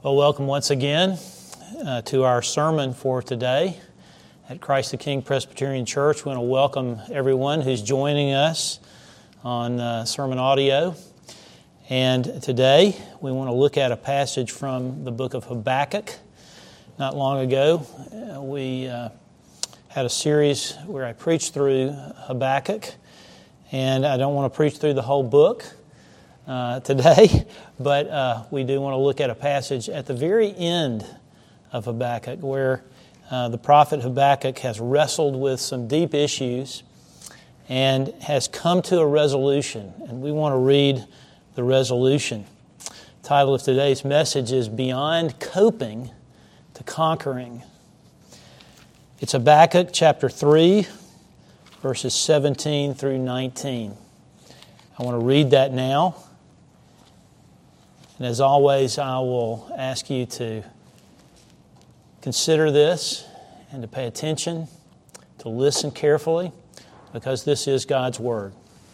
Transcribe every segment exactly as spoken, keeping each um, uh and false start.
Well, welcome once again uh, to our sermon for today at Christ the King Presbyterian Church. We want to welcome everyone who's joining us on uh, sermon audio. And today we want to look at a passage from the book of Habakkuk. Not long ago, uh, we uh, had a series where I preached through Habakkuk, and I don't want to preach through the whole book Uh, today, but uh, we do want to look at a passage at the very end of Habakkuk where uh, the prophet Habakkuk has wrestled with some deep issues and has come to a resolution, and we want to read the resolution. The title of today's message is Beyond Coping to Conquering. It's Habakkuk chapter three, verses seventeen through nineteen. I want to read that now. And as always, I will ask you to consider this and to pay attention, to listen carefully, because this is God's Word.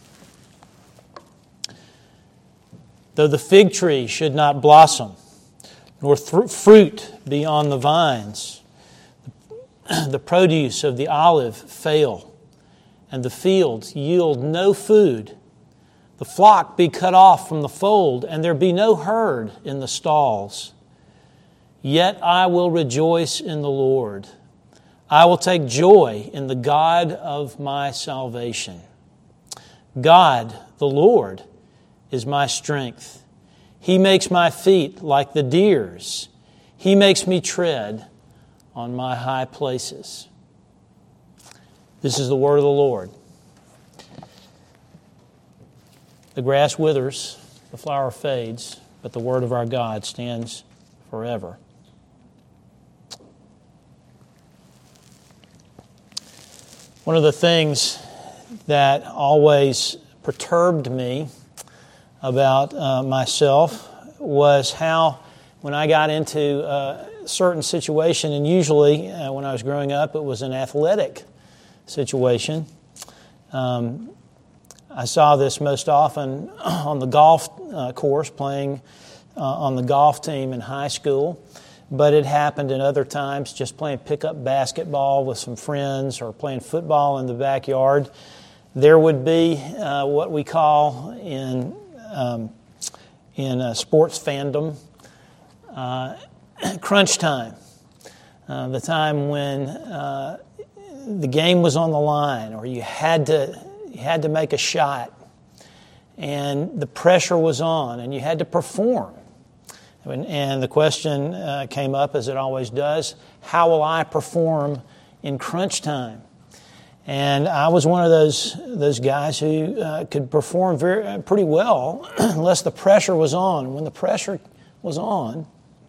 Though the fig tree should not blossom, nor th- fruit be on the vines, the produce of the olive fail, and the fields yield no food, the flock be cut off from the fold, and there be no herd in the stalls. Yet I will rejoice in the Lord. I will take joy in the God of my salvation. God, the Lord, is my strength. He makes my feet like the deer's. He makes me tread on my high places. This is the word of the Lord. The grass withers, the flower fades, but the word of our God stands forever. One of the things that always perturbed me about uh, myself was how when I got into a certain situation, and usually uh, when I was growing up it was an athletic situation, um, I saw this most often on the golf uh, course, playing uh, on the golf team in high school, but it happened in other times just playing pickup basketball with some friends or playing football in the backyard. There would be uh, what we call in um, in uh, sports fandom uh, crunch time, uh, the time when uh, the game was on the line or you had to You had to make a shot, and the pressure was on, and you had to perform. And the question uh, came up, as it always does, how will I perform in crunch time? And I was one of those those guys who uh, could perform very uh, pretty well unless the pressure was on. When the pressure was on,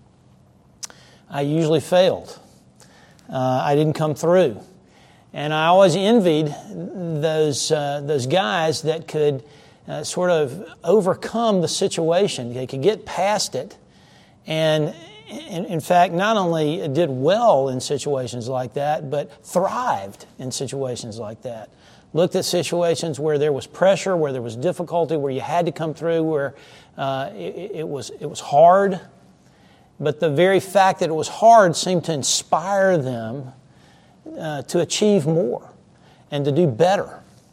I usually failed. Uh, I didn't come through. And I always envied those uh, those guys that could uh, sort of overcome the situation. They could get past it, and in, in fact, not only did well in situations like that, but thrived in situations like that. Looked at situations where there was pressure, where there was difficulty, where you had to come through, where uh, it, it was it was hard. But the very fact that it was hard seemed to inspire them Uh, to achieve more and to do better.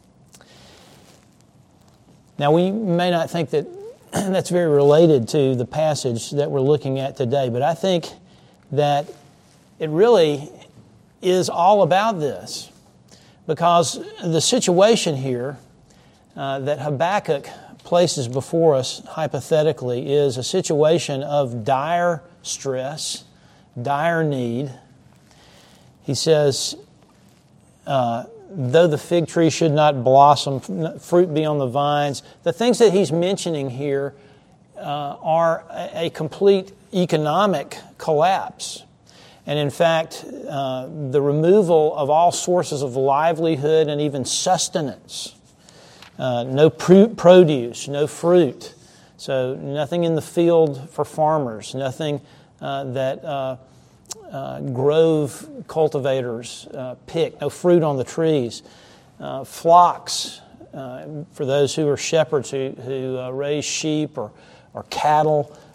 Now, we may not think that that's very related to the passage that we're looking at today, but I think that it really is all about this, because the situation here uh, that Habakkuk places before us hypothetically is a situation of dire stress, dire need. He says, uh, though the fig tree should not blossom, fruit be on the vines. The things that he's mentioning here uh, are a, a complete economic collapse. And in fact, uh, the removal of all sources of livelihood and even sustenance. Uh, no pr- produce, no fruit. So nothing in the field for farmers, nothing uh, that... Uh, Uh, grove cultivators uh, pick, no fruit on the trees. Uh, flocks, uh, for those who are shepherds who, who uh, raise sheep or, or cattle,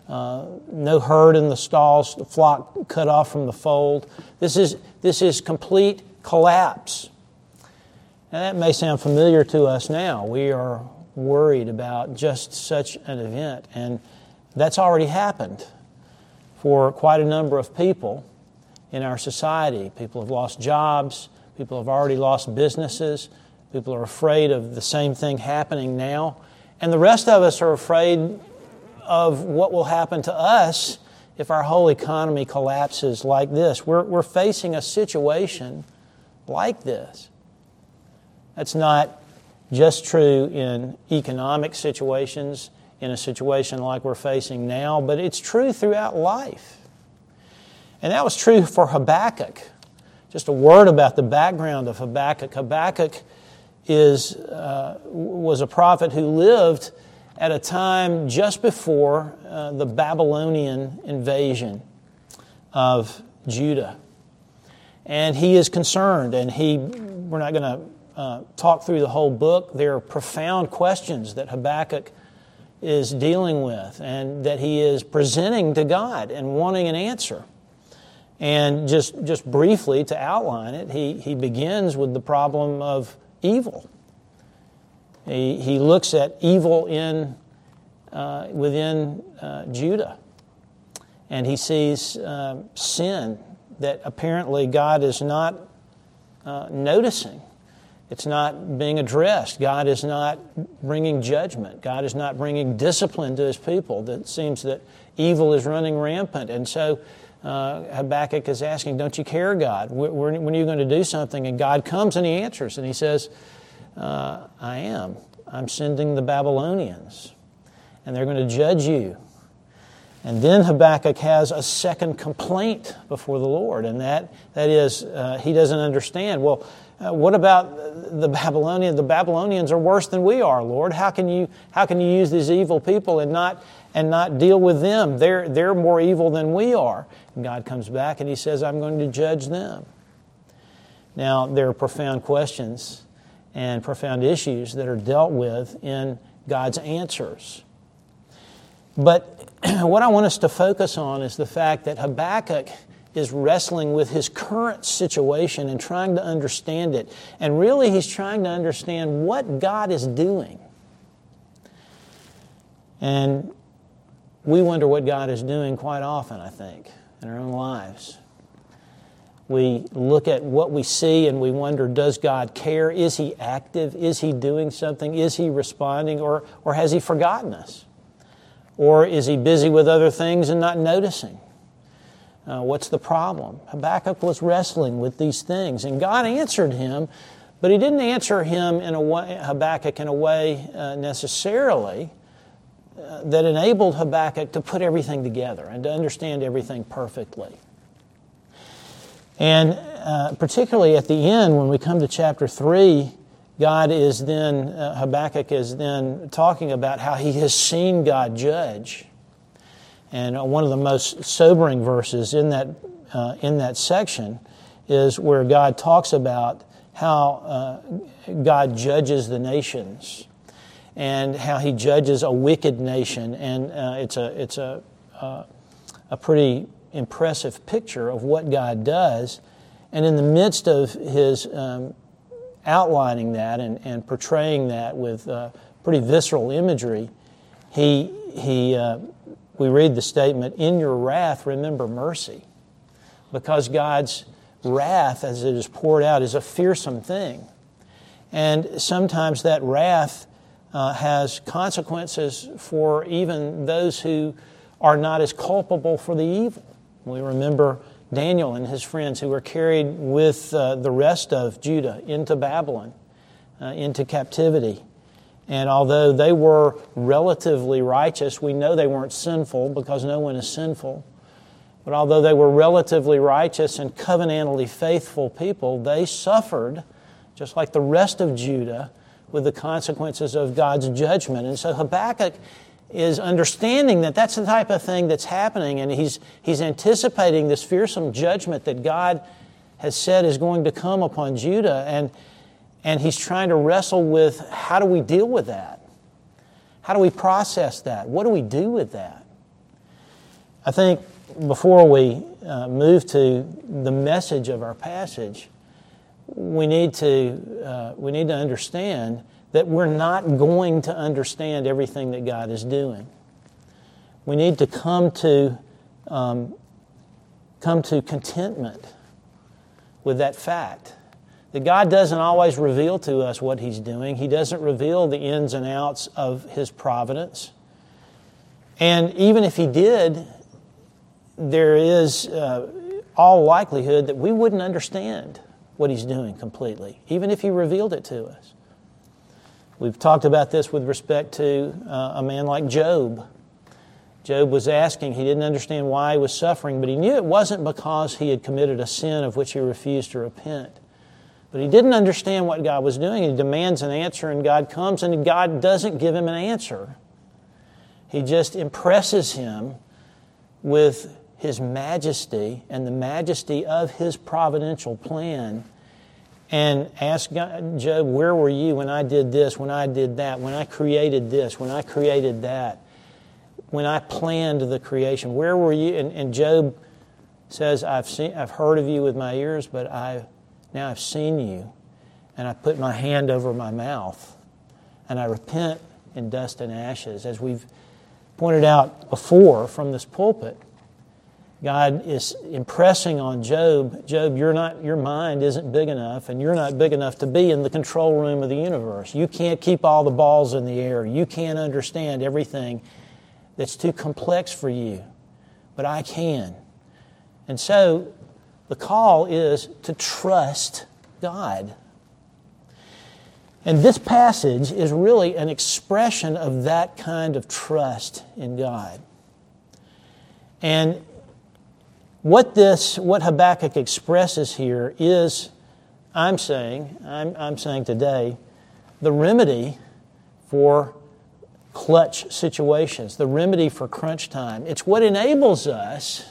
uh, no herd in the stalls, the flock cut off from the fold. This is, this is complete collapse. Now that may sound familiar to us now. We are worried about just such an event, and that's already happened for quite a number of people in our society. People have lost jobs. People have already lost businesses. People are afraid of the same thing happening now. And the rest of us are afraid of what will happen to us if our whole economy collapses like this. We're, we're facing a situation like this. That's not just true in economic situations, in a situation like we're facing now, but it's true throughout life. And that was true for Habakkuk. Just a word about the background of Habakkuk. Habakkuk is uh, was a prophet who lived at a time just before uh, the Babylonian invasion of Judah. And he is concerned, and he, we're not going to uh, talk through the whole book. There are profound questions that Habakkuk is dealing with and that he is presenting to God and wanting an answer. And just just briefly to outline it, he, he begins with the problem of evil. He, he looks at evil in uh, within uh, Judah, and he sees uh, sin that apparently God is not uh, noticing. It's not being addressed. God is not bringing judgment. God is not bringing discipline to His people. It seems that evil is running rampant, and so Uh, Habakkuk is asking, don't you care, God? When are you going to do something? And God comes and He answers. And He says, uh, I am. I'm sending the Babylonians. And they're going to judge you. And then Habakkuk has a second complaint before the Lord. And that, that is, uh, he doesn't understand. Well, uh, what about the Babylonians? The Babylonians are worse than we are, Lord. How can you, how can you use these evil people and not and not deal with them? They're, they're more evil than we are. And God comes back and He says, I'm going to judge them. Now, there are profound questions and profound issues that are dealt with in God's answers. But what I want us to focus on is the fact that Habakkuk is wrestling with his current situation and trying to understand it. And really, he's trying to understand what God is doing. And we wonder what God is doing quite often, I think, in our own lives. We look at what we see and we wonder, does God care? Is He active? Is He doing something? Is He responding? Or, or has He forgotten us? Or is He busy with other things and not noticing? Uh, what's the problem? Habakkuk was wrestling with these things, and God answered him, but He didn't answer him in a way, Habakkuk in a way uh, necessarily uh, that enabled Habakkuk to put everything together and to understand everything perfectly. And uh, particularly at the end, when we come to chapter three, God is then, uh, Habakkuk is then talking about how he has seen God judge. And one of the most sobering verses in that uh, in that section is where God talks about how uh, God judges the nations and how He judges a wicked nation. And uh, it's a it's a uh, a pretty impressive picture of what God does. And in the midst of His um, outlining that and, and portraying that with uh, pretty visceral imagery, He he. Uh, We read the statement, in your wrath, remember mercy. Because God's wrath, as it is poured out, is a fearsome thing. And sometimes that wrath uh, has consequences for even those who are not as culpable for the evil. We remember Daniel and his friends who were carried with uh, the rest of Judah into Babylon, uh, into captivity. And although they were relatively righteous, we know they weren't sinful because no one is sinful. But although they were relatively righteous and covenantally faithful people, they suffered, just like the rest of Judah, with the consequences of God's judgment. And so Habakkuk is understanding that that's the type of thing that's happening, and he's he's anticipating this fearsome judgment that God has said is going to come upon Judah, and And he's trying to wrestle with, how do we deal with that? How do we process that? What do we do with that? I think before we uh, move to the message of our passage, we need to uh, we need to understand that we're not going to understand everything that God is doing. We need to come to um, come to contentment with that fact that God doesn't always reveal to us what He's doing. He doesn't reveal the ins and outs of His providence. And even if He did, there is uh, all likelihood that we wouldn't understand what He's doing completely, even if He revealed it to us. We've talked about this with respect to uh, a man like Job. Job was asking, he didn't understand why he was suffering, but he knew it wasn't because he had committed a sin of which he refused to repent. But he didn't understand what God was doing. He demands an answer, and God comes, and God doesn't give him an answer. He just impresses him with His majesty and the majesty of His providential plan, and asks God, Job, where were you when I did this, when I did that, when I created this, when I created that, when I planned the creation? Where were you? And, and Job says, I've seen, I've heard of you with my ears, but I now I've seen you, and I put my hand over my mouth, and I repent in dust and ashes. As we've pointed out before from this pulpit, God is impressing on Job, Job, you're not, your mind isn't big enough, and you're not big enough to be in the control room of the universe. You can't keep all the balls in the air. You can't understand everything that's too complex for you, but I can. And so the call is to trust God. And this passage is really an expression of that kind of trust in God. And What this, what Habakkuk expresses here is, I'm saying, I'm, I'm saying today, the remedy for clutch situations, the remedy for crunch time. It's what enables us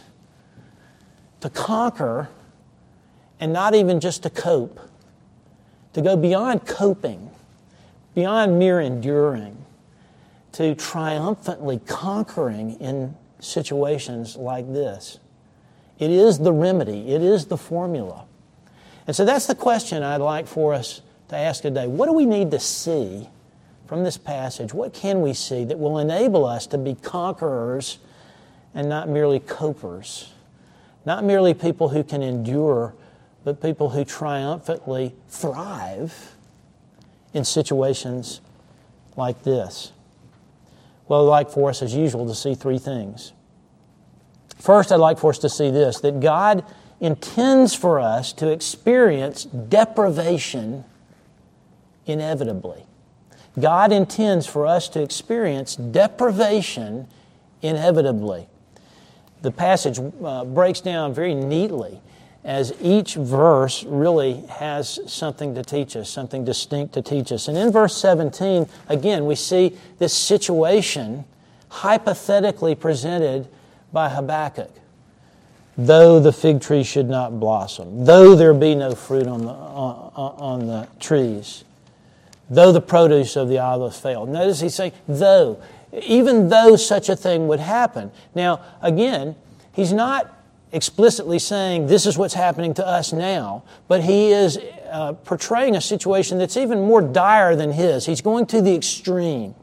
to conquer and not even just to cope, to go beyond coping, beyond mere enduring, to triumphantly conquering in situations like this. It is the remedy. It is the formula. And so that's the question I'd like for us to ask today. What do we need to see from this passage? What can we see that will enable us to be conquerors and not merely copers? Not merely people who can endure, but people who triumphantly thrive in situations like this. Well, I'd like for us, as usual, to see three things. First, I'd like for us to see this, that God intends for us to experience deprivation inevitably. God intends for us to experience deprivation inevitably. The passage uh, breaks down very neatly as each verse really has something to teach us, something distinct to teach us. And in verse seventeen, again, we see this situation hypothetically presented by Habakkuk. Though the fig tree should not blossom, though there be no fruit on the, on, on the trees, though the produce of the olive fail. Notice he's saying, though, even though such a thing would happen. Now, again, he's not explicitly saying this is what's happening to us now, but he is uh, portraying a situation that's even more dire than his. He's going to the extreme.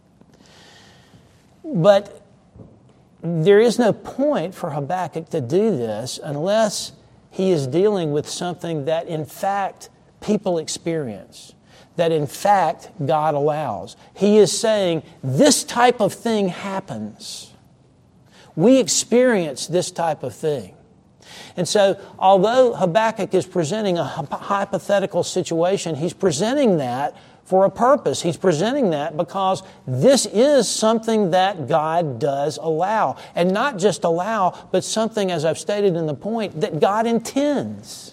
But there is no point for Habakkuk to do this unless he is dealing with something that in fact people experience, that in fact God allows. He is saying this type of thing happens. We experience this type of thing. And so, although Habakkuk is presenting a hypothetical situation, he's presenting that for a purpose. He's presenting that because this is something that God does allow. And not just allow, but something, as I've stated in the point, that God intends.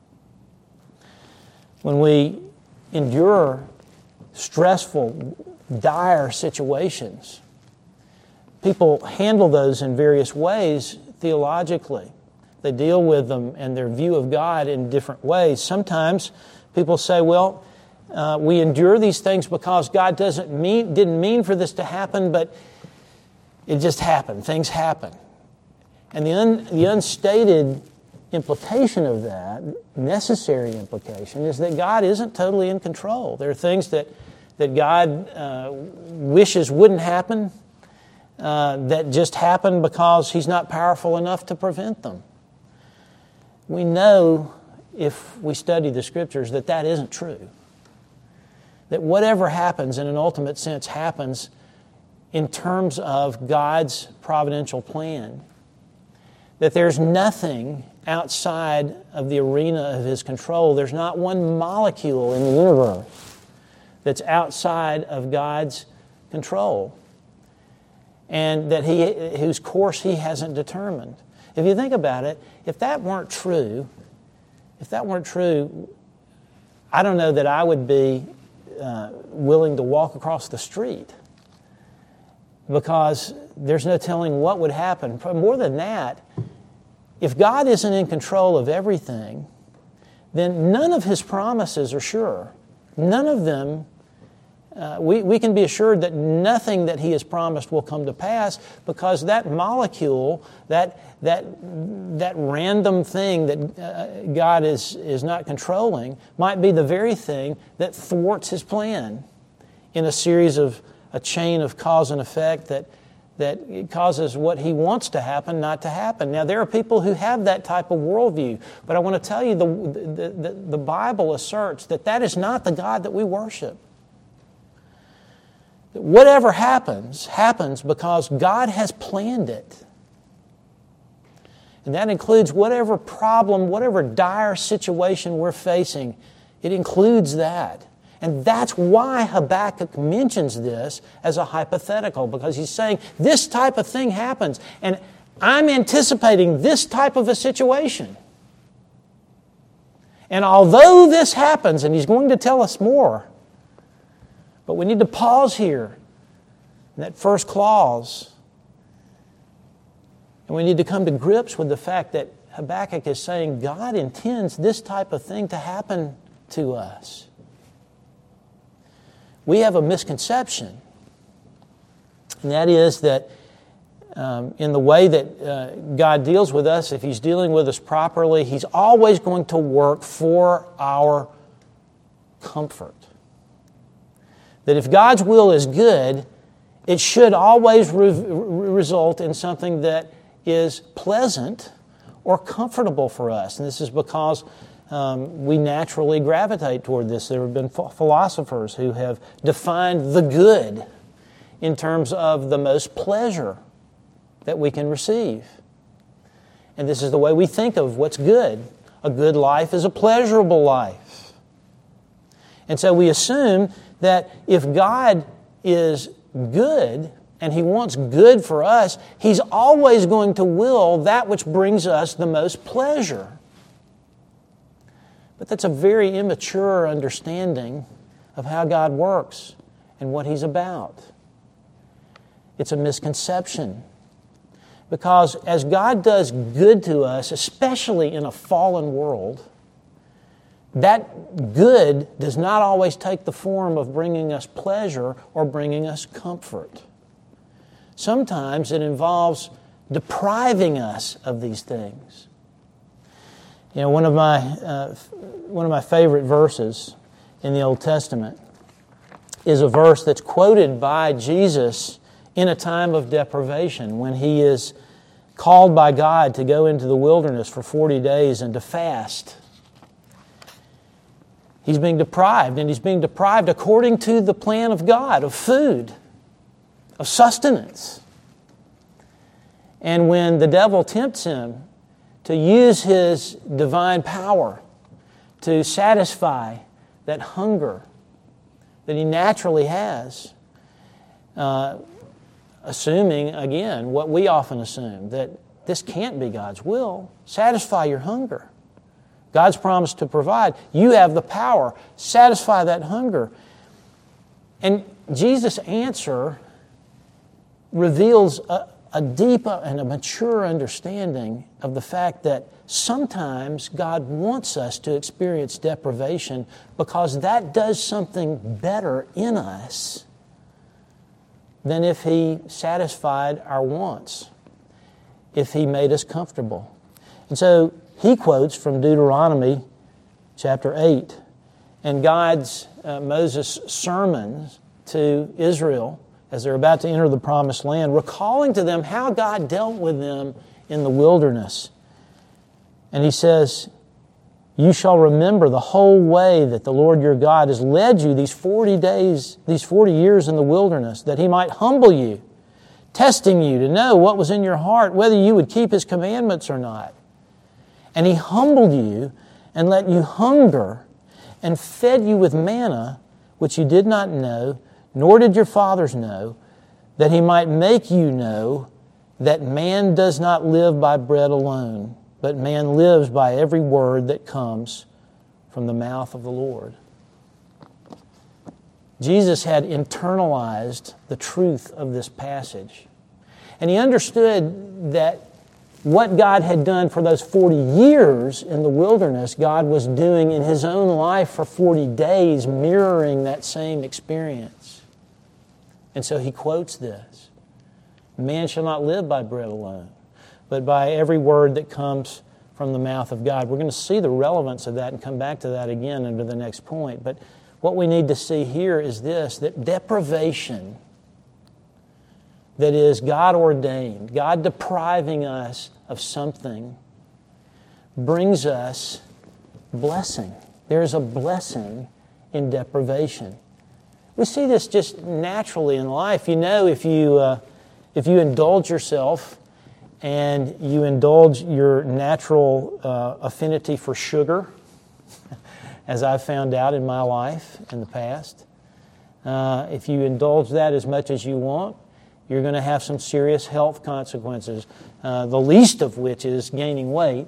When we endure stressful, dire situations, people handle those in various ways theologically. They deal with them and their view of God in different ways. Sometimes people say, well, uh, we endure these things because God doesn't mean, didn't mean for this to happen, but it just happened. Things happen. And the, un, the unstated implication of that, necessary implication, is that God isn't totally in control. There are things that, that God uh, wishes wouldn't happen, uh, that just happen because He's not powerful enough to prevent them. We know, if we study the Scriptures, that that isn't true. That whatever happens in an ultimate sense happens in terms of God's providential plan. That there's nothing outside of the arena of His control. There's not one molecule in the universe that's outside of God's control, and that He, whose course He hasn't determined. If you think about it, if that weren't true, if that weren't true, I don't know that I would be uh, willing to walk across the street, because there's no telling what would happen. More than that, if God isn't in control of everything, then none of His promises are sure. None of them, uh, we, we can be assured that nothing that He has promised will come to pass, because that molecule, that, that, that random thing that uh, God is, is not controlling, might be the very thing that thwarts His plan in a series of, a chain of cause and effect that that causes what He wants to happen not to happen. Now, there are people who have that type of worldview, but I want to tell you the, the, the, the Bible asserts that that is not the God that we worship. That whatever happens, happens because God has planned it. And that includes whatever problem, whatever dire situation we're facing. It includes that. And that's why Habakkuk mentions this as a hypothetical, because he's saying this type of thing happens, and I'm anticipating this type of a situation. And although this happens, and he's going to tell us more, but we need to pause here in that first clause, and we need to come to grips with the fact that Habakkuk is saying God intends this type of thing to happen to us. We have a misconception, and that is that um, in the way that uh, God deals with us, if He's dealing with us properly, He's always going to work for our comfort. That if God's will is good, it should always re- result in something that is pleasant or comfortable for us. And this is because Um, we naturally gravitate toward this. There have been ph- philosophers who have defined the good in terms of the most pleasure that we can receive. And this is the way we think of what's good. A good life is a pleasurable life. And so we assume that if God is good and He wants good for us, He's always going to will that which brings us the most pleasure. But that's a very immature understanding of how God works and what He's about. It's a misconception. Because as God does good to us, especially in a fallen world, that good does not always take the form of bringing us pleasure or bringing us comfort. Sometimes it involves depriving us of these things. You know, one of my uh, one of my favorite verses in the Old Testament is a verse that's quoted by Jesus in a time of deprivation, when He is called by God to go into the wilderness for forty days and to fast. He's being deprived, and He's being deprived according to the plan of God, of food, of sustenance. And when the devil tempts Him to use His divine power to satisfy that hunger that He naturally has, uh, assuming, again, what we often assume, that this can't be God's will. Satisfy your hunger. God's promised to provide. You have the power. Satisfy that hunger. And Jesus' answer reveals a, a deep and a mature understanding of the fact that sometimes God wants us to experience deprivation because that does something better in us than if He satisfied our wants. if He made us comfortable. And so he quotes from Deuteronomy chapter eight and God's, uh, Moses' sermons to Israel as they're about to enter the promised land, recalling to them how God dealt with them in the wilderness. And he says, you shall remember the whole way that the Lord your God has led you these forty days, these forty years in the wilderness, that He might humble you, testing you to know what was in your heart, whether you would keep His commandments or not. And He humbled you and let you hunger and fed you with manna, which you did not know, nor did your fathers know, that He might make you know that man does not live by bread alone, but man lives by every word that comes from the mouth of the Lord. Jesus had internalized the truth of this passage. And He understood that what God had done for those forty years in the wilderness, God was doing in His own life for forty days, mirroring that same experience. And so He quotes this. Man shall not live by bread alone, but by every word that comes from the mouth of God. We're going to see the relevance of that and come back to that again under the next point. But what we need to see here is this, that deprivation that is God ordained, God depriving us of something, brings us blessing. There's a blessing in deprivation. We see this just naturally in life. You know, if you uh, if you indulge yourself and you indulge your natural uh, affinity for sugar, as I've found out in my life in the past, uh, if you indulge that as much as you want, you're going to have some serious health consequences, uh, the least of which is gaining weight.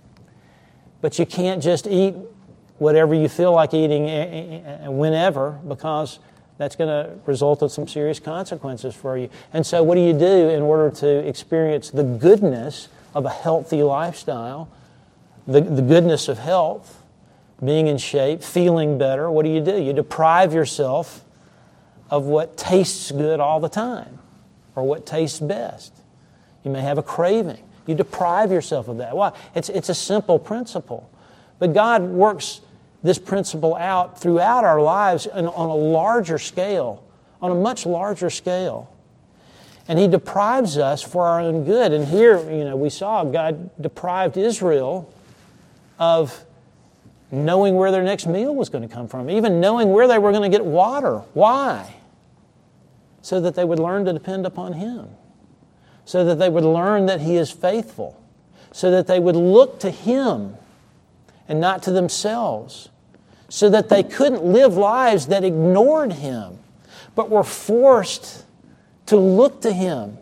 But you can't just eat whatever you feel like eating whenever, because that's going to result in some serious consequences for you. And so what do you do in order to experience the goodness of a healthy lifestyle, the, the goodness of health, being in shape, feeling better? What do you do? You deprive yourself of what tastes good all the time, or what tastes best. You may have a craving. You deprive yourself of that. Why? It's, it's a simple principle. But God works this principle out throughout our lives on a larger scale, on a much larger scale. And He deprives us for our own good. And here, you know, we saw God deprived Israel of knowing where their next meal was going to come from, even knowing where they were going to get water. Why? So that they would learn to depend upon Him. So that they would learn that He is faithful. So that they would look to Him and not to themselves. So that they couldn't live lives that ignored Him, but were forced to look to Him.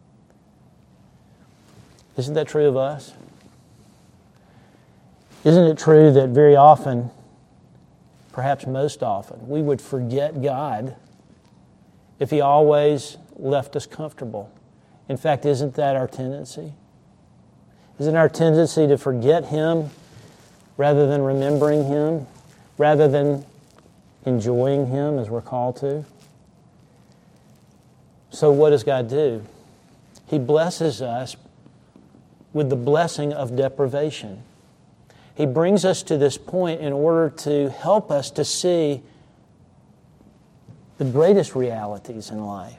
Isn't that true of us? Isn't it true that very often, perhaps most often, we would forget God if He always left us comfortable? In fact, isn't that our tendency? Isn't our tendency to forget Him rather than remembering Him, rather than enjoying Him as we're called to? So what does God do? He blesses us with the blessing of deprivation. He brings us to this point in order to help us to see the greatest realities in life.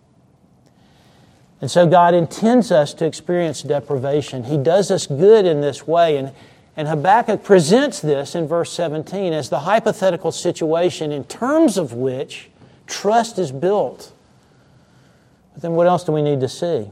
And so God intends us to experience deprivation. He does us good in this way. And, and Habakkuk presents this in verse seventeen as the hypothetical situation in terms of which trust is built. But then what else do we need to see?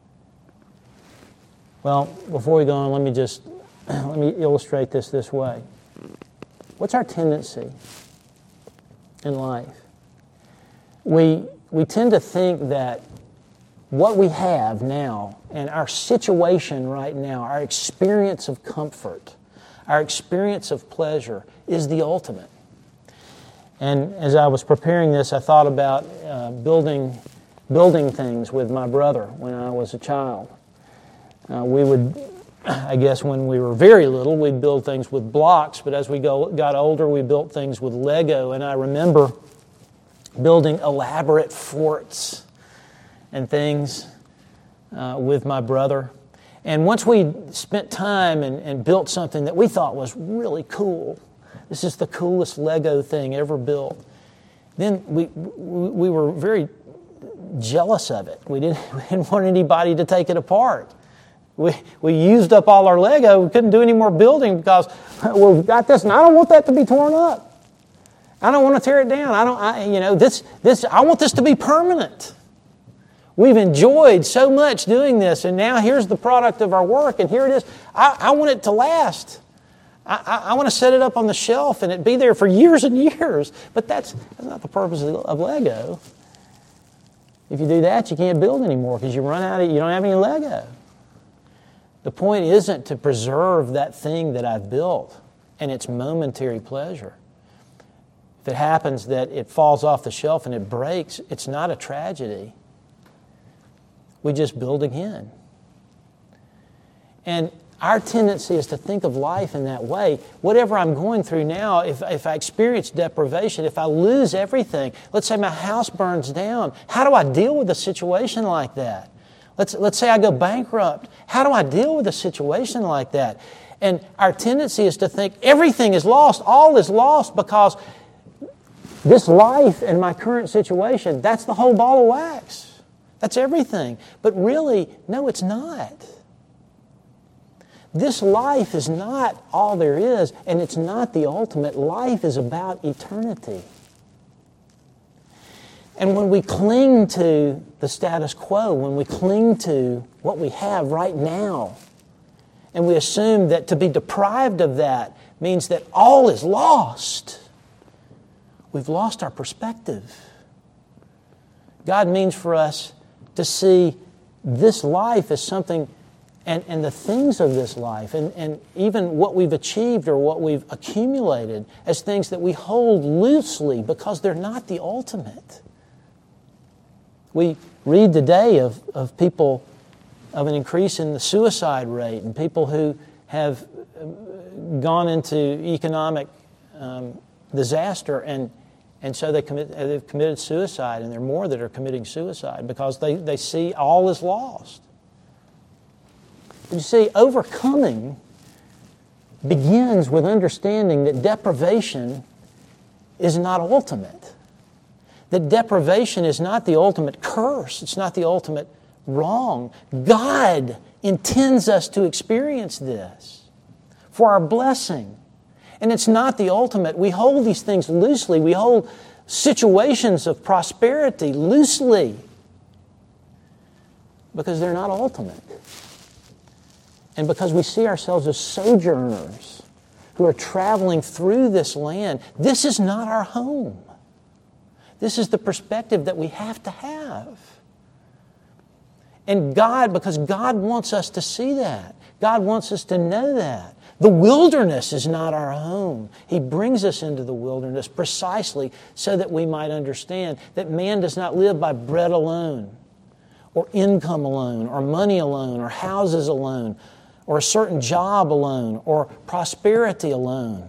Well, before we go on, let me just let me illustrate this this way. What's our tendency in life? We, we tend to think that what we have now and our situation right now, our experience of comfort, our experience of pleasure is the ultimate. And as I was preparing this, I thought about uh, building, building things with my brother when I was a child. Uh, we would, I guess when we were very little, we'd build things with blocks, but as we go, got older, we built things with Lego. And I remember building elaborate forts and things uh, with my brother. And once we spent time and, and built something that we thought was really cool, this is the coolest Lego thing ever built, then we we were very jealous of it. We didn't, we didn't want anybody to take it apart. We we used up all our Lego. We couldn't do any more building because well, we've got this, and I don't want that to be torn up. I don't want to tear it down. I don't. I, you know this this. I want this to be permanent. We've enjoyed so much doing this, and now here's the product of our work, and here it is. I, I want it to last. I, I, I want to set it up on the shelf and it be there for years and years. But that's, that's not the purpose of, of Lego. If you do that, you can't build anymore because you run out of, you don't have any Lego. The point isn't to preserve that thing that I've built and its momentary pleasure. If it happens that it falls off the shelf and it breaks, it's not a tragedy. We just build again. And our tendency is to think of life in that way. Whatever I'm going through now, if, if I experience deprivation, if I lose everything, let's say my house burns down, how do I deal with a situation like that? Let's, let's say I go bankrupt. How do I deal with a situation like that? And our tendency is to think everything is lost, all is lost because this life and my current situation, that's the whole ball of wax. That's everything. But really, no, it's not. This life is not all there is, and it's not the ultimate. Life is about eternity. And when we cling to the status quo, when we cling to what we have right now, and we assume that to be deprived of that means that all is lost, we've lost our perspective. God means for us to see this life as something, and, and the things of this life, and, and even what we've achieved or what we've accumulated as things that we hold loosely because they're not the ultimate. We read today of, of people, of an increase in the suicide rate and people who have gone into economic um, disaster and And so they commit, they've committed suicide, and there are more that are committing suicide because they, they see all is lost. But you see, overcoming begins with understanding that deprivation is not ultimate. That deprivation is not the ultimate curse. It's not the ultimate wrong. God intends us to experience this for our blessing. And it's not the ultimate. We hold these things loosely. We hold situations of prosperity loosely because they're not ultimate. And because we see ourselves as sojourners who are traveling through this land. This is not our home. This is the perspective that we have to have. And God, because God wants us to see that. God wants us to know that. The wilderness is not our home. He brings us into the wilderness precisely so that we might understand that man does not live by bread alone, or income alone, or money alone, or houses alone, or a certain job alone, or prosperity alone.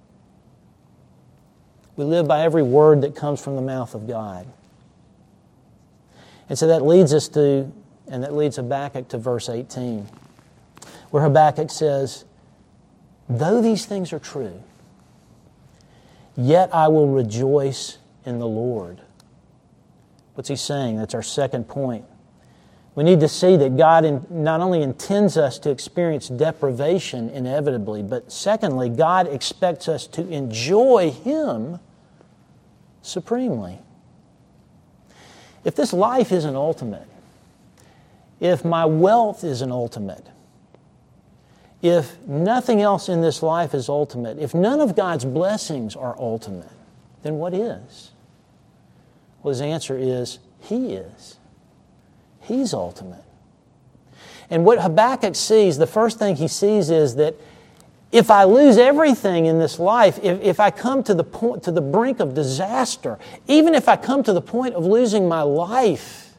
We live by every word that comes from the mouth of God. And so that leads us to, and that leads Habakkuk to verse eighteen, where Habakkuk says, though these things are true, yet I will rejoice in the Lord. What's he saying? That's our second point. We need to see that God in, not only intends us to experience deprivation inevitably, but secondly, God expects us to enjoy Him supremely. If this life isn't ultimate, if my wealth isn't ultimate, if nothing else in this life is ultimate, if none of God's blessings are ultimate, then what is? Well, his answer is, He is. He's ultimate. And what Habakkuk sees, the first thing he sees is that if I lose everything in this life, if, if I come to the point, to the brink of disaster, even if I come to the point of losing my life,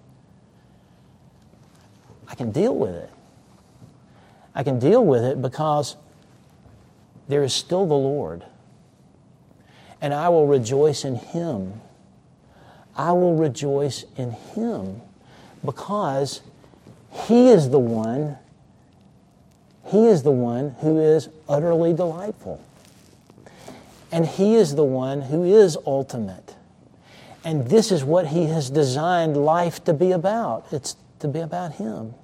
I can deal with it. I can deal with it because there is still the Lord. And I will rejoice in Him. I will rejoice in Him because He is the one He is the one who is utterly delightful. And He is the one who is ultimate. And this is what He has designed life to be about. It's to be about Him.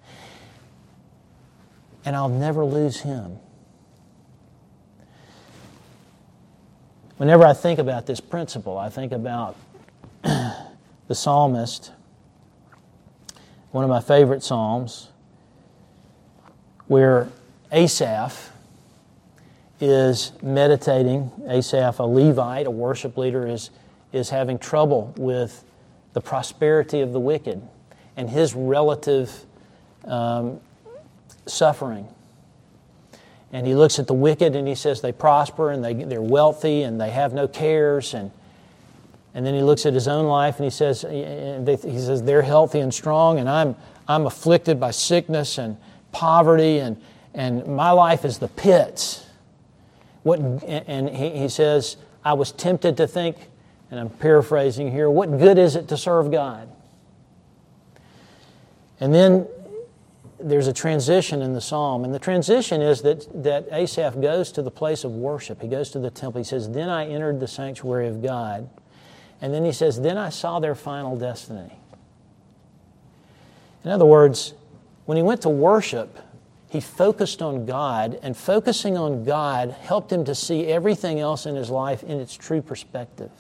And I'll never lose Him. Whenever I think about this principle, I think about the psalmist, one of my favorite psalms, where Asaph is meditating. Asaph, a Levite, a worship leader, is, is having trouble with the prosperity of the wicked and his relative um, suffering. And he looks at the wicked and he says they prosper and they, they're wealthy and they have no cares. And, and then he looks at his own life and he says, he says they're healthy and strong and I'm, I'm afflicted by sickness and poverty and, and my life is the pits. What, and he, he says, I was tempted to think, and I'm paraphrasing here, what good is it to serve God? And then there's a transition in the psalm, and the transition is that, that Asaph goes to the place of worship. He goes to the temple. He says, then I entered the sanctuary of God. And then he says, then I saw their final destiny. In other words, when he went to worship, he focused on God, and focusing on God helped him to see everything else in his life in its true perspective.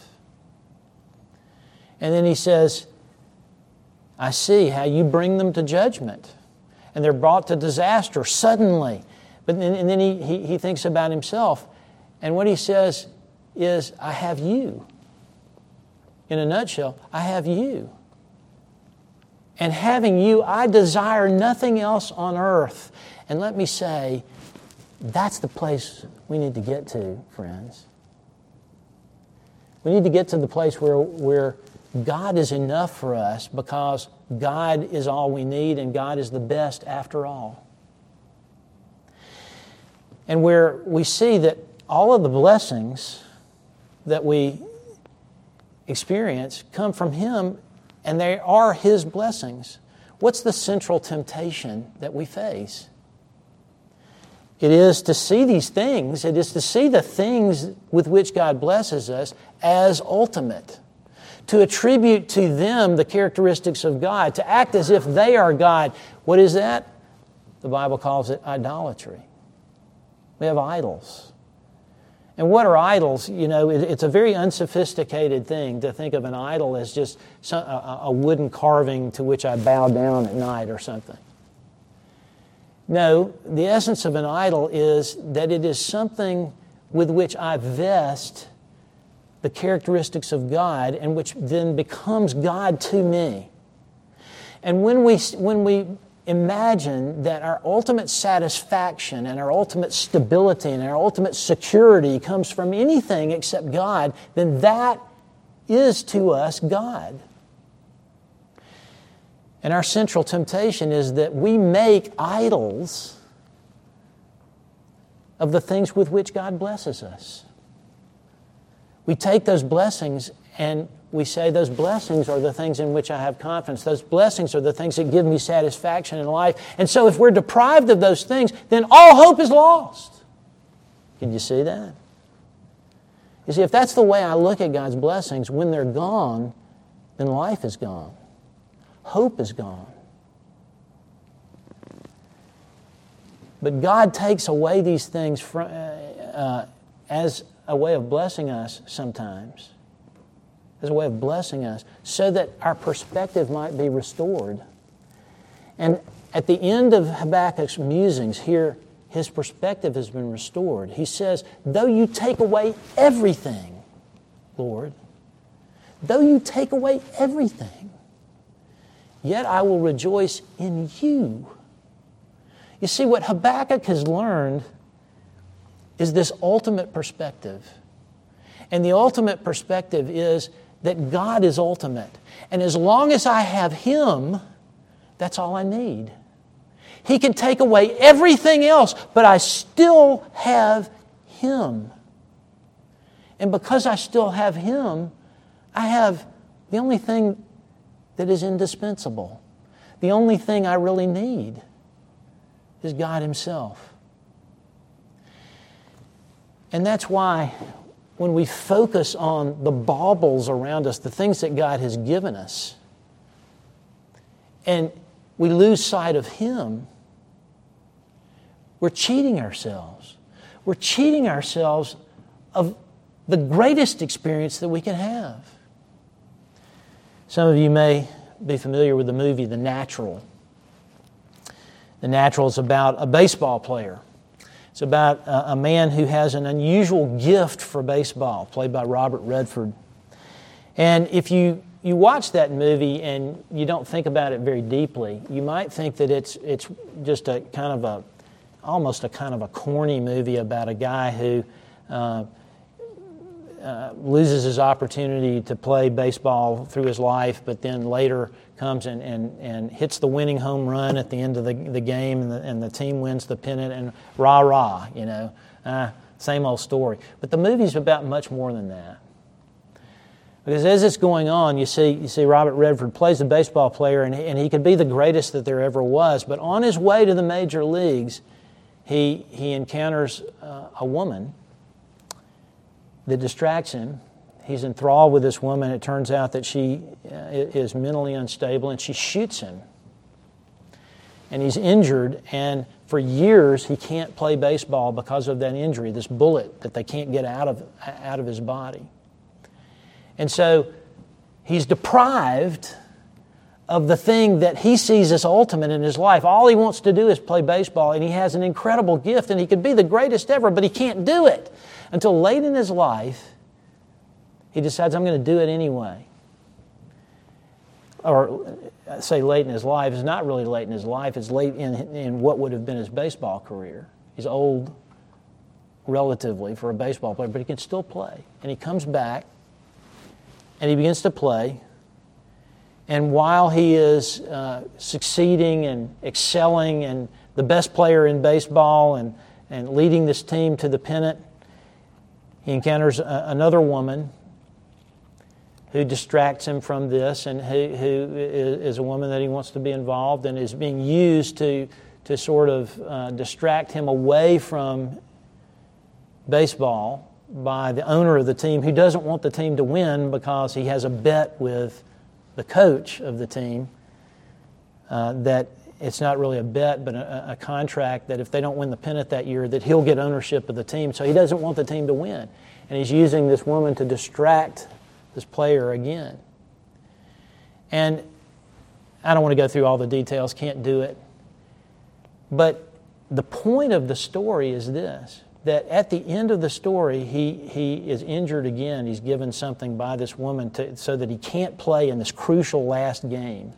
And then he says, I see how you bring them to judgment. And they're brought to disaster suddenly. But then, and then he, he, he thinks about himself. And what he says is, I have you. In a nutshell, I have you. And having you, I desire nothing else on earth. And let me say, that's the place we need to get to, friends. We need to get to the place where, where God is enough for us because God is all we need and God is the best after all. And where we see that all of the blessings that we experience come from Him and they are His blessings. What's the central temptation that we face? It is to see these things, it is to see the things with which God blesses us as ultimate. To attribute to them the characteristics of God, to act as if they are God. What is that? The Bible calls it idolatry. We have idols. And what are idols? You know, it's a very unsophisticated thing to think of an idol as just some, a, a wooden carving to which I bow down at night or something. No, the essence of an idol is that it is something with which I vest the characteristics of God and which then becomes God to me. And when we, when we imagine that our ultimate satisfaction and our ultimate stability and our ultimate security comes from anything except God, then that is to us God. And our central temptation is that we make idols of the things with which God blesses us. We take those blessings and we say those blessings are the things in which I have confidence. Those blessings are the things that give me satisfaction in life. And so if we're deprived of those things, then all hope is lost. Can you see that? You see, if that's the way I look at God's blessings, when they're gone, then life is gone. Hope is gone. But God takes away these things from, uh, uh, as a way of blessing us sometimes, as a way of blessing us, so that our perspective might be restored. And at the end of Habakkuk's musings here, his perspective has been restored. He says, though you take away everything, Lord, though you take away everything, yet I will rejoice in you. You see, what Habakkuk has learned is this ultimate perspective. And the ultimate perspective is that God is ultimate. And as long as I have Him, that's all I need. He can take away everything else, but I still have Him. And because I still have Him, I have the only thing that is indispensable, the only thing I really need. is God Himself. And that's why when we focus on the baubles around us, the things that God has given us, and we lose sight of Him, we're cheating ourselves. We're cheating ourselves of the greatest experience that we can have. Some of you may be familiar with the movie The Natural. The Natural is about a baseball player. It's about a, a man who has an unusual gift for baseball, played by Robert Redford. And if you, you watch that movie and you don't think about it very deeply, you might think that it's it's just a kind of a, almost a kind of a corny movie about a guy who uh, uh, loses his opportunity to play baseball through his life, but then later comes and, and, and hits the winning home run at the end of the, the game, and the, and the team wins the pennant, and rah, rah, you know. Uh, same old story. But the movie's about much more than that. Because as it's going on, you see you see Robert Redford plays a baseball player, and he, and he could be the greatest that there ever was, but on his way to the major leagues, he, he encounters uh, a woman that distracts him. He's enthralled with this woman. It turns out that she is mentally unstable, and she shoots him. And he's injured, and for years he can't play baseball because of that injury, this bullet that they can't get out of, out of his body. And so he's deprived of the thing that he sees as ultimate in his life. All he wants to do is play baseball, and he has an incredible gift, and he could be the greatest ever, but he can't do it until late in his life. He decides, I'm going to do it anyway. Or say late in his life. It's not really late in his life. It's late in, in what would have been his baseball career. He's old, relatively, for a baseball player, but he can still play. And he comes back, and he begins to play. And while he is uh, succeeding and excelling and the best player in baseball and, and leading this team to the pennant, he encounters a, another woman who distracts him from this, and who, who is a woman that he wants to be involved and is being used to, to sort of uh, distract him away from baseball by the owner of the team, who doesn't want the team to win because he has a bet with the coach of the team uh, that it's not really a bet but a, a contract that if they don't win the pennant that year, that he'll get ownership of the team. So he doesn't want the team to win. And he's using this woman to distract this player again. And I don't want to go through all the details, can't do it. But the point of the story is this, that at the end of the story, he, he is injured again. He's given something by this woman to, so that he can't play in this crucial last game.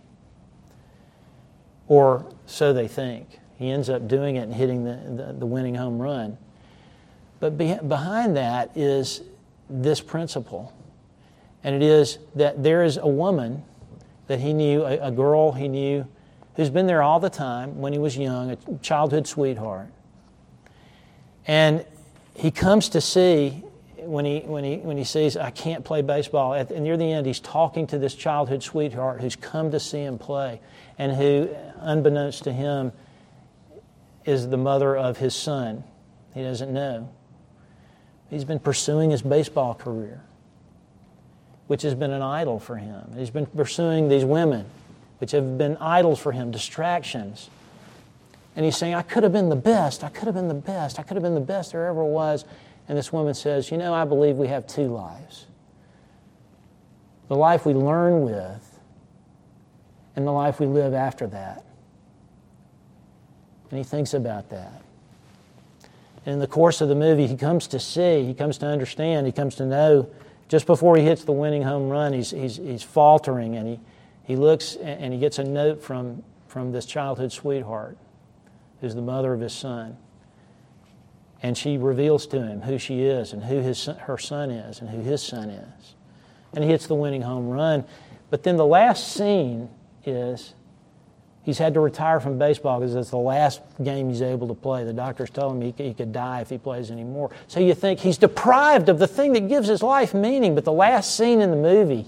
Or so they think. He ends up doing it and hitting the, the, the winning home run. But be, behind that is this principle. And it is that there is a woman that he knew, a, a girl he knew, who's been there all the time when he was young, a childhood sweetheart. And he comes to see, when he when he when he sees, I can't play baseball, at, and near the end he's talking to this childhood sweetheart who's come to see him play, and who, unbeknownst to him, is the mother of his son. He doesn't know. He's been pursuing his baseball career, which has been an idol for him. He's been pursuing these women, which have been idols for him, distractions. And he's saying, I could have been the best, I could have been the best, I could have been the best there ever was. And this woman says, you know, I believe we have two lives. The life we learn with, and the life we live after that. And he thinks about that. And in the course of the movie, he comes to see, he comes to understand, he comes to know, just before he hits the winning home run, he's he's, he's faltering, and he, he looks and he gets a note from, from this childhood sweetheart, who's the mother of his son. And she reveals to him who she is and who his her son is and who his son is. And he hits the winning home run. But then the last scene is he's had to retire from baseball because it's the last game he's able to play. The doctors told him he could, he could die if he plays anymore. So you think he's deprived of the thing that gives his life meaning. But the last scene in the movie,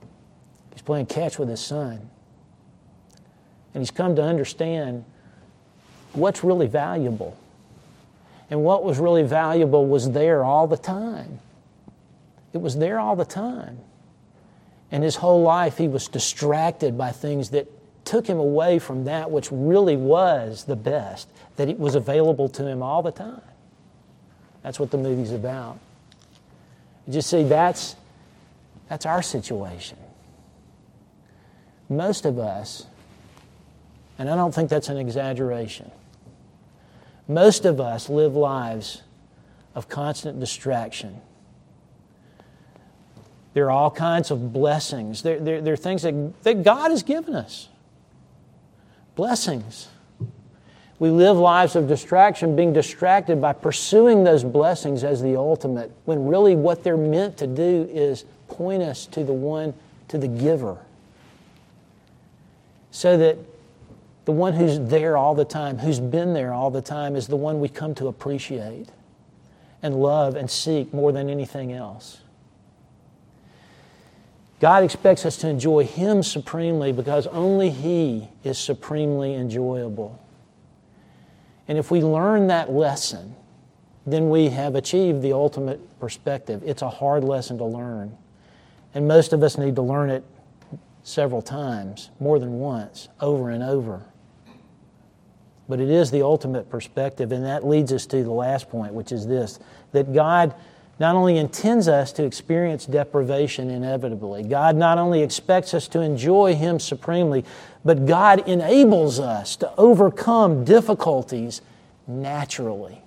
he's playing catch with his son. And he's come to understand what's really valuable. And what was really valuable was there all the time. It was there all the time. And his whole life he was distracted by things that took him away from that which really was the best, that it was available to him all the time. That's what the movie's about. You just see, that's, that's our situation. Most of us, and I don't think that's an exaggeration, most of us live lives of constant distraction. There are all kinds of blessings. There, there, there are things that, that God has given us. Blessings. We live lives of distraction, being distracted by pursuing those blessings as the ultimate, when really what they're meant to do is point us to the one, to the giver. So that the one who's there all the time, who's been there all the time, is the one we come to appreciate and love and seek more than anything else. God expects us to enjoy Him supremely because only He is supremely enjoyable. And if we learn that lesson, then we have achieved the ultimate perspective. It's a hard lesson to learn. And most of us need to learn it several times, more than once, over and over. But it is the ultimate perspective, and that leads us to the last point, which is this, that God not only intends us to experience deprivation inevitably, God not only expects us to enjoy Him supremely, but God enables us to overcome difficulties naturally.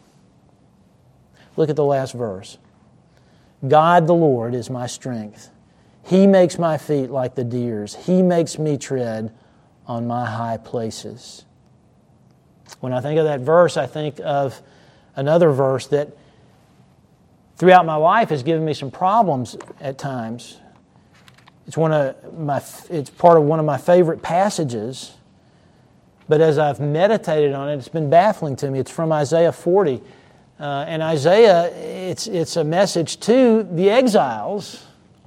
Look at the last verse. God the Lord is my strength. He makes my feet like the deer's. He makes me tread on my high places. When I think of that verse, I think of another verse that throughout my life has given me some problems at times. It's one of my it's part of one of my favorite passages. But as I've meditated on it, it's been baffling to me. It's from Isaiah forty. Uh, and Isaiah, it's it's a message to the exiles.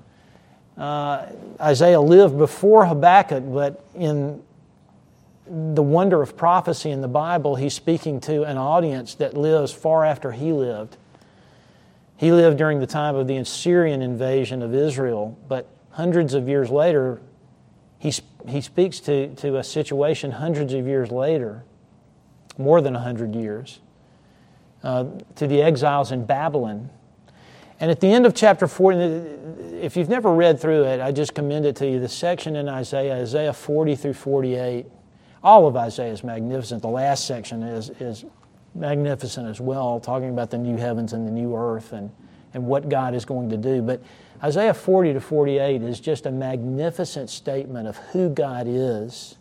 Uh, Isaiah lived before Habakkuk, but in the wonder of prophecy in the Bible, he's speaking to an audience that lives far after he lived. He lived during the time of the Assyrian invasion of Israel, but hundreds of years later, he, he speaks to, to a situation hundreds of years later, more than a hundred years, uh, to the exiles in Babylon. And at the end of chapter forty, if you've never read through it, I just commend it to you. The section in Isaiah, Isaiah forty through forty-eight, all of Isaiah is magnificent. The last section is, is magnificent as well, talking about the new heavens and the new earth and, and what God is going to do. But Isaiah forty to forty-eight is just a magnificent statement of who God is.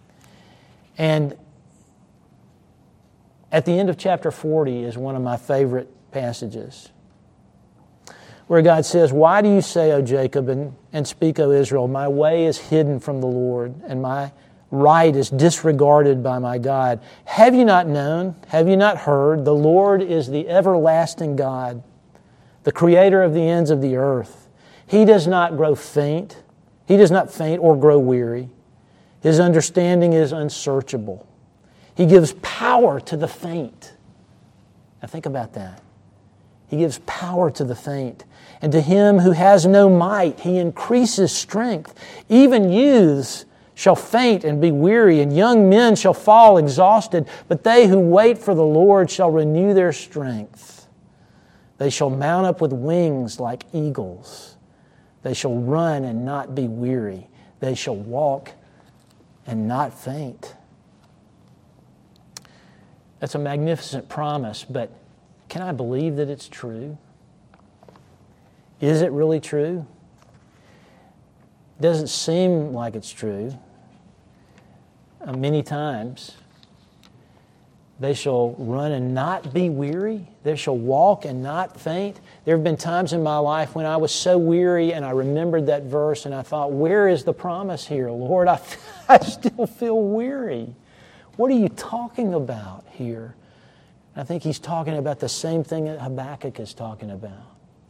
And at the end of chapter forty is one of my favorite passages, where God says, "Why do you say, O Jacob, and, and speak, O Israel, my way is hidden from the Lord, and my right is disregarded by my God? Have you not known? Have you not heard? The Lord is the everlasting God, the creator of the ends of the earth. He does not grow faint. He does not faint or grow weary. His understanding is unsearchable. He gives power to the faint." Now think about that. He gives power to the faint. And to him who has no might, He increases strength. Even youths shall faint and be weary, and young men shall fall exhausted. But they who wait for the Lord shall renew their strength. They shall mount up with wings like eagles. They shall run and not be weary. They shall walk and not faint. That's a magnificent promise, but can I believe that it's true? Is it really true? It doesn't seem like it's true. Uh, many times, they shall run and not be weary. They shall walk and not faint. There have been times in my life when I was so weary and I remembered that verse and I thought, where is the promise here, Lord? I, I still feel weary. What are you talking about here? I think He's talking about the same thing that Habakkuk is talking about.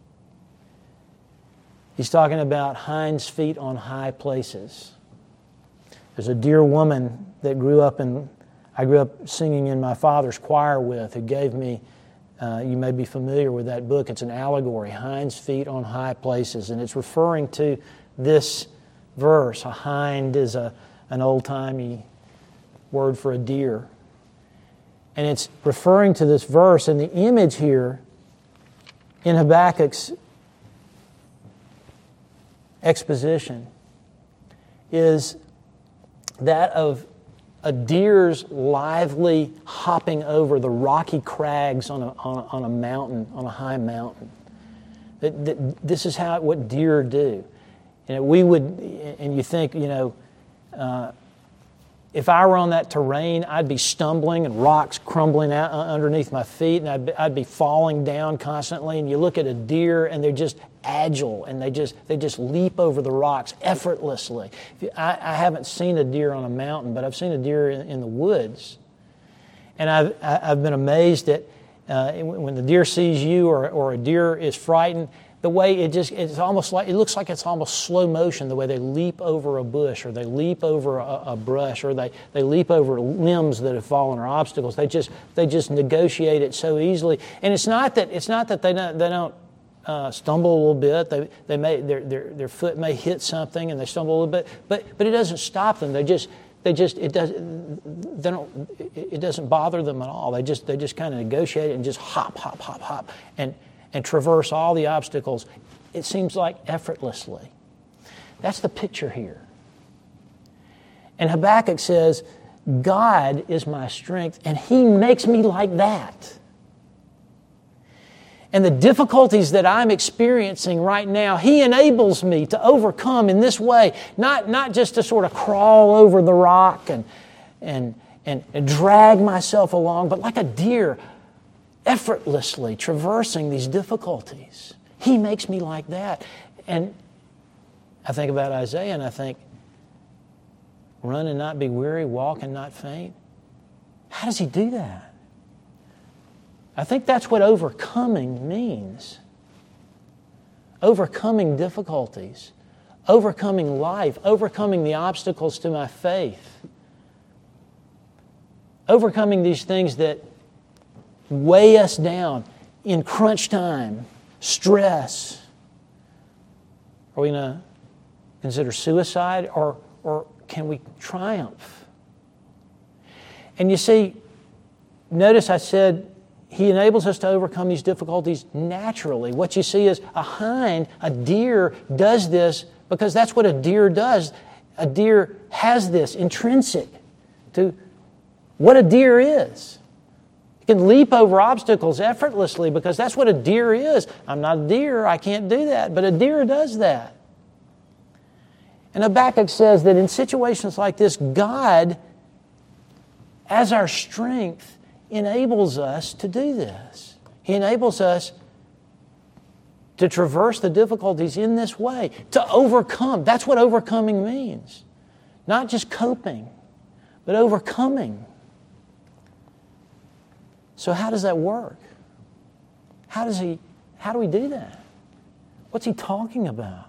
He's talking about hinds feet on high places. There's a dear woman that grew up in I grew up singing in my father's choir with, who gave me, uh, you may be familiar with that book. It's an allegory, Hind's Feet on High Places, and it's referring to this verse. A hind is a, an old-timey word for a deer. And it's referring to this verse, and the image here in Habakkuk's exposition is that of a deer's lively hopping over the rocky crags on a, on a, on a mountain, on a high mountain. That, that, this is how what deer do. You know, we would, and you think, you know, uh, if I were on that terrain, I'd be stumbling and rocks crumbling out underneath my feet, and I'd be, I'd be falling down constantly. And you look at a deer, and they're just agile, and they just they just leap over the rocks effortlessly. I, I haven't seen a deer on a mountain, but I've seen a deer in, in the woods, and I've I've been amazed at uh, when the deer sees you, or or a deer is frightened. The way it just, it's almost like, it looks like it's almost slow motion, the way they leap over a bush, or they leap over a, a brush, or they, they leap over limbs that have fallen, or obstacles. They just they just negotiate it so easily. And it's not that it's not that they don't they don't uh, stumble a little bit. They they may their their their foot may hit something and they stumble a little bit, but but it doesn't stop them. They just they just it does they don't it doesn't bother them at all. They just they just kind of negotiate it and just hop hop hop hop and. and traverse all the obstacles, it seems like effortlessly. That's the picture here. And Habakkuk says, God is my strength, and He makes me like that. And the difficulties that I'm experiencing right now, He enables me to overcome in this way, not, not just to sort of crawl over the rock and, and, and, and drag myself along, but like a deer, effortlessly traversing these difficulties. He makes me like that. And I think about Isaiah and I think, run and not be weary, walk and not faint. How does He do that? I think that's what overcoming means. Overcoming difficulties, overcoming life, overcoming the obstacles to my faith, overcoming these things that weigh us down in crunch time, stress. Are we going to consider suicide, or, or can we triumph? And you see, notice I said He enables us to overcome these difficulties naturally. What you see is a hind, a deer, does this because that's what a deer does. A deer has this intrinsic to what a deer is. Can leap over obstacles effortlessly because that's what a deer is. I'm not a deer, I can't do that, but a deer does that. And Habakkuk says that in situations like this, God, as our strength, enables us to do this. He enables us to traverse the difficulties in this way, to overcome. That's what overcoming means. Not just coping, but overcoming. So how does that work? How does he, how do we do that? What's he talking about?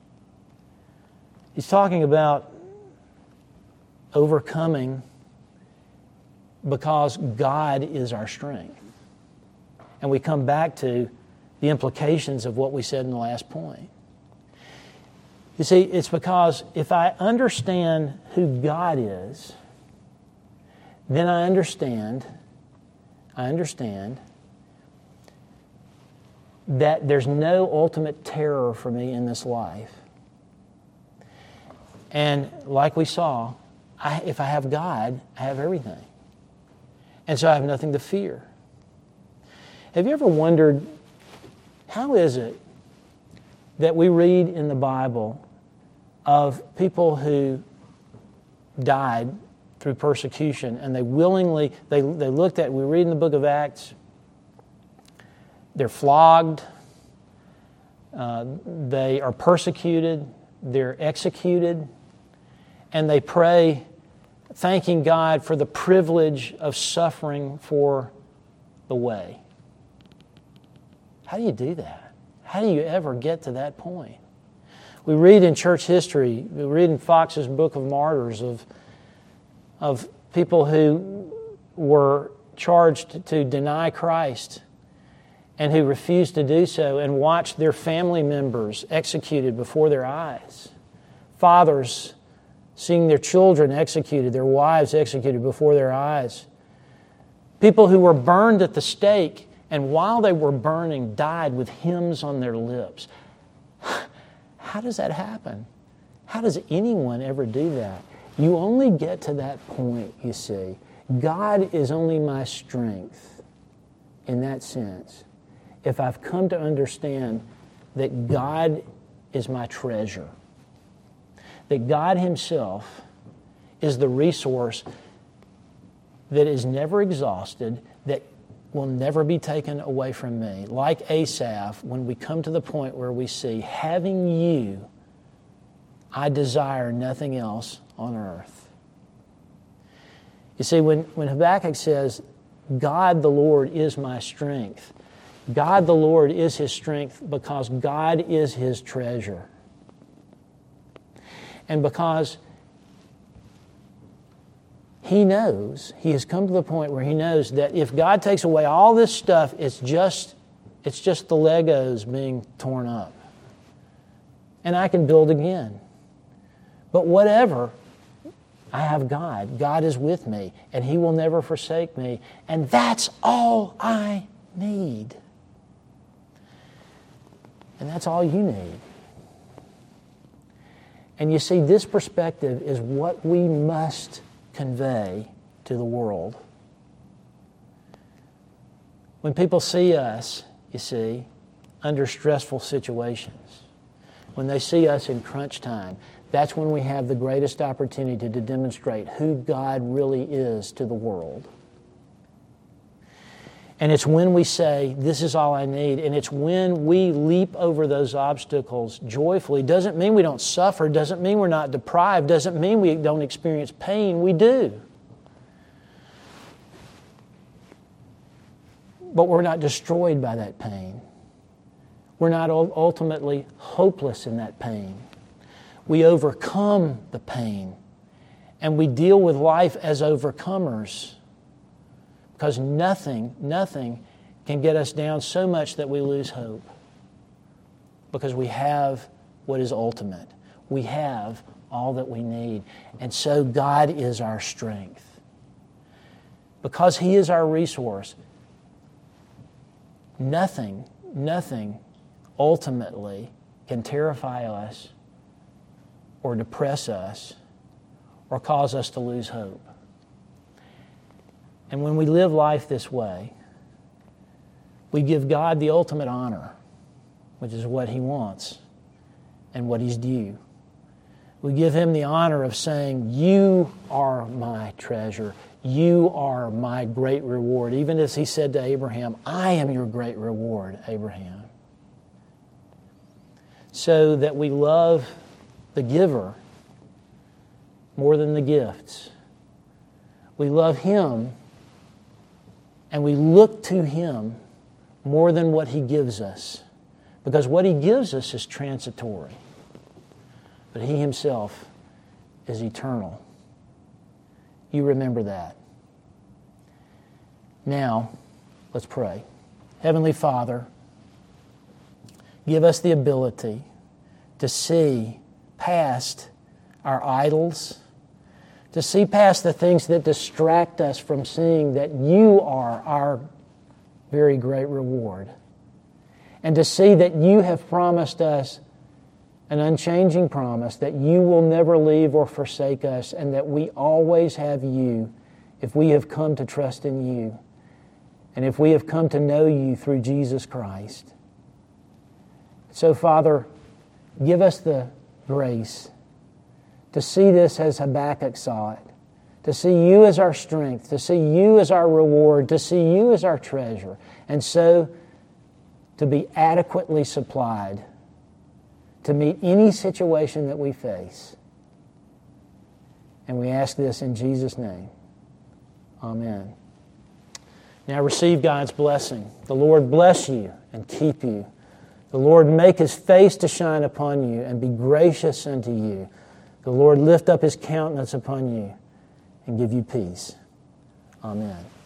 He's talking about overcoming because God is our strength. And we come back to the implications of what we said in the last point. You see, it's because if I understand who God is, then I understand I understand that there's no ultimate terror for me in this life. And like we saw, I, if I have God, I have everything. And so I have nothing to fear. Have you ever wondered, how is it that we read in the Bible of people who died through persecution, and they willingly, they, they looked at, we read in the book of Acts, they're flogged, uh, they are persecuted, they're executed, and they pray, thanking God for the privilege of suffering for the way. How do you do that? How do you ever get to that point? We read in church history, we read in Fox's Book of Martyrs of of people who were charged to deny Christ and who refused to do so, and watched their family members executed before their eyes. Fathers seeing their children executed, their wives executed before their eyes. People who were burned at the stake, and while they were burning, died with hymns on their lips. How does that happen? How does anyone ever do that? You only get to that point, you see. God is only my strength in that sense if I've come to understand that God is my treasure, that God Himself is the resource that is never exhausted, that will never be taken away from me. Like Asaph, when we come to the point where we see, having you, I desire nothing else on earth. You see, when, when Habakkuk says, God the Lord is my strength, God the Lord is his strength because God is his treasure. And because he knows, he has come to the point where he knows that if God takes away all this stuff, it's just, it's just the Legos being torn up. And I can build again. But whatever, I have God. God is with me, and He will never forsake me. And that's all I need. And that's all you need. And you see, this perspective is what we must convey to the world. When people see us, you see, under stressful situations, when they see us in crunch time, that's when we have the greatest opportunity to demonstrate who God really is to the world. And it's when we say, this is all I need, and it's when we leap over those obstacles joyfully. Doesn't mean we don't suffer, doesn't mean we're not deprived, doesn't mean we don't experience pain. We do. But we're not destroyed by that pain. We're not ultimately hopeless in that pain. We overcome the pain, and we deal with life as overcomers. Because nothing, nothing can get us down so much that we lose hope. Because we have what is ultimate. We have all that we need. And so God is our strength. Because He is our resource, nothing, nothing ultimately can terrify us or depress us or cause us to lose hope. And when we live life this way, we give God the ultimate honor, which is what He wants and what He's due. We give Him the honor of saying, you are my treasure. You are my great reward. Even as He said to Abraham, I am your great reward, Abraham. So that we love the giver more than the gifts. We love Him and we look to Him more than what He gives us. Because what He gives us is transitory. But He Himself is eternal. You remember that. Now, let's pray. Heavenly Father, give us the ability to see past our idols, to see past the things that distract us from seeing that You are our very great reward, and to see that You have promised us an unchanging promise that You will never leave or forsake us, and that we always have You if we have come to trust in You, and if we have come to know You through Jesus Christ. So, Father, give us the grace to see this as Habakkuk saw it, to see You as our strength, to see You as our reward, to see You as our treasure, and so to be adequately supplied to meet any situation that we face. And we ask this in Jesus' name. Amen. Now receive God's blessing. The Lord bless you and keep you. The Lord make His face to shine upon you and be gracious unto you. The Lord lift up His countenance upon you and give you peace. Amen.